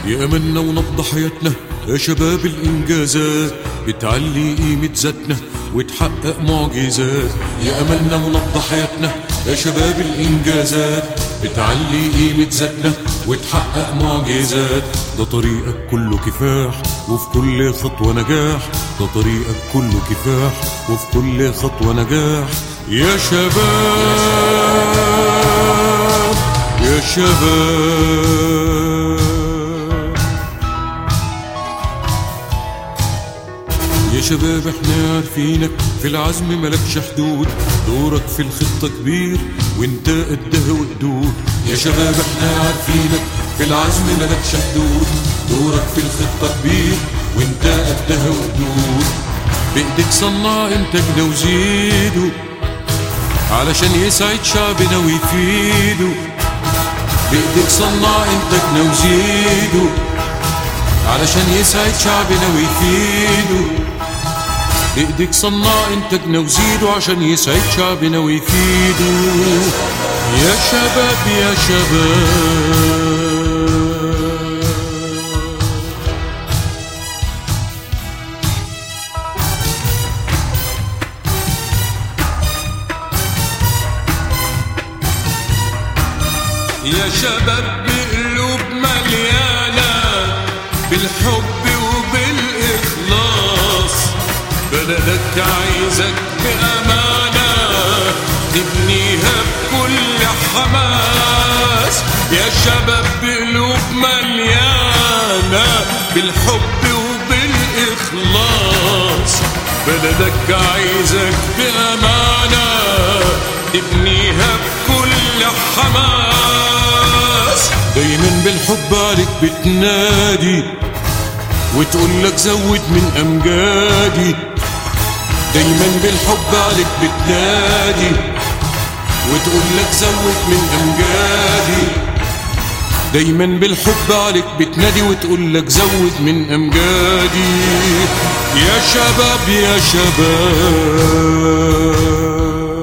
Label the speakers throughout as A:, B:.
A: يا أملنا ونبض حياتنا يا شباب الإنجازات، بتعلي قيمة ذاتنا وتحقق معجزات. يا أملنا ونبض حياتنا يا شباب الإنجازات، بتعلي قيمة ذاتنا وتحقق معجزات. ده طريقك كله كفاح وفي كل خطوة نجاح، ده طريقك كله كفاح وفي كل خطوة نجاح. يا شباب يا شباب يا شباب، احنا عارفينك في العزم ملكش حدود، دورك في الخطة كبير وانت قدها وقدود. يا شباب احنا عارفينك في العزم ملكش حدود، دورك في الخطة كبير وانت قدها وقدود. بايدك صنع انتاجنا وزيده علشان يسعد شعبنا ويفيده. بايدك صنع انتاجنا وزيده علشان يسعد شعبنا ويفيده. بايدك صنع انتاجنا وزيده عشان يسعد شعبنا ويفيده. يا شباب يا شباب
B: يا شباب بقلوب مليانة بالحب وبالإخلاص، بلدك عايزك بأمانة تبنيها بكل حماس. يا شباب بقلوب مليانة بالحب وبالإخلاص، بلدك عايزك بأمانة تبنيها بكل حماس.
A: دايما بالحب عليك بتنادي وتقولك زود من أمجادي. دايما بالحب عليك بتنادي وتقولك زود من أمجادي. دايما بالحب عليك بتنادي وتقولك زود من أمجادي. يا شباب يا شباب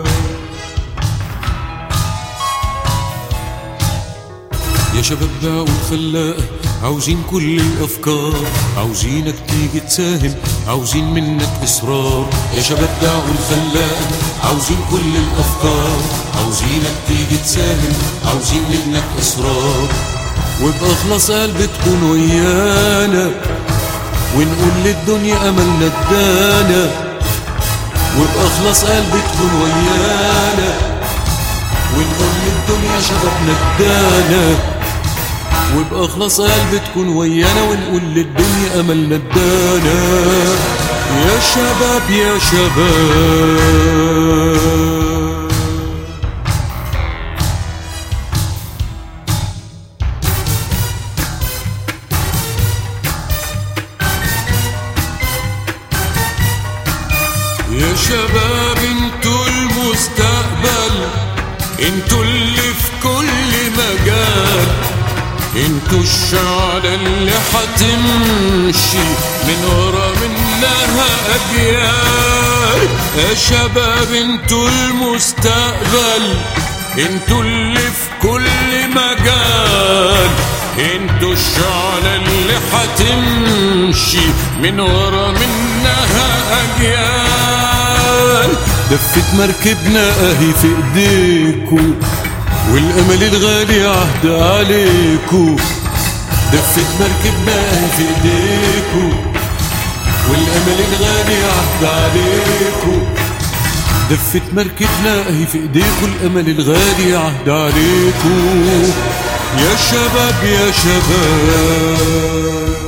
A: يا شباب باعوا الخلاقة، عاوزين كل الأفكار، عاوزينك تيجي تساهم، عاوزين منك إصرار. يا شباب باعوا الخلاقة، عاوزين كل الأفكار، عاوزينك تيجي تساهم، عاوزين منك إصرار. وبأخلص قلب تكون ويانا ونقول للدنيا أملنا ادانا. وبأخلص قلب تكون ويانا ونقول للدنيا شبابنا ادانا. وبأخلص قلب تكون ويانا ونقول للدنيا أملنا ادانا. يا شباب يا شباب
B: يا شباب انتوا المستقبل، انتوا اللي في كل مجال، انتوا الشعلة اللي حتمشي من ورا منها أجيال. يا شباب انتوا المستقبل، انتوا اللي في كل مجال، انتوا الشعلة اللي حتمشي من ورا منها أجيال.
A: دفت مركبنا اهي في ايديكو والامل الغالي عهد عليكو. دفت مركبنا اهي في ايديكو والامل الغالي عهد عليكو. دفت مركبنا اهي في ايديكو الامل الغالي عهد عليكو. يا شباب يا شباب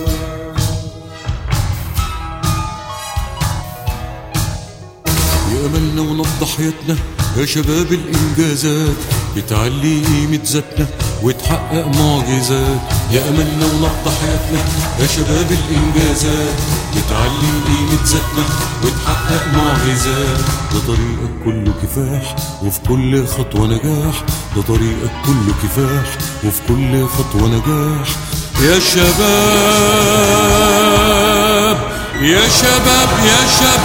A: يا أملنا ونبض حياتنا يا شباب الإنجازات، بتعلي قيمة ذاتنا وتحقق معجزات. يا أملنا ونبض حياتنا يا شباب الإنجازات، بتعلي قيمة ذاتنا وتحقق معجزات. ده طريقك كله كفاح وفي كل خطوة نجاح، ده طريقك كله كفاح وفي كل خطوة نجاح. يا شباب يا شباب يا شباب